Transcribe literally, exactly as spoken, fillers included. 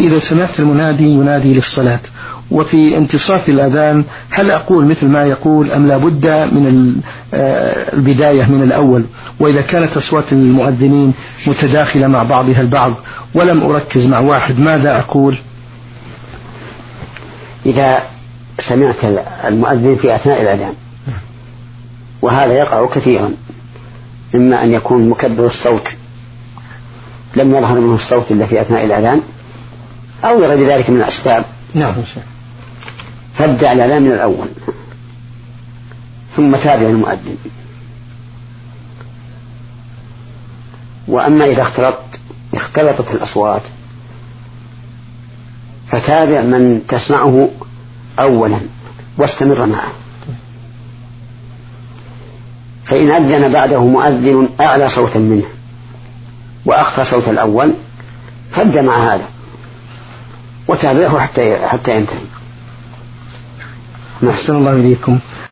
إذا سمعت المنادي ينادي للصلاة وفي انتصاف الأذان هل أقول مثل ما يقول أم لا بد من البداية من الأول؟ وإذا كانت أصوات المؤذنين متداخلة مع بعضها البعض ولم أركز مع واحد ماذا أقول؟ إذا سمعت المؤذن في أثناء الأذان، وهذا يقع كثيرا، إما أن يكون مكبر الصوت لم يظهر منه الصوت إلا في أثناء الأذان أو غير ذلك من الأسباب، نعم، فابدأ الأذان من الأول ثم تابع المؤذن. وأما إذا اختلط اختلطت الأصوات فتابع من تسمعه أولا واستمر معه، فإن أذن بعده مؤذن أعلى صوتا منه وأخفى صوت الأول فابدأ مع هذا وتابعه حتى حتى ينتهي. أحسن الله إليكم.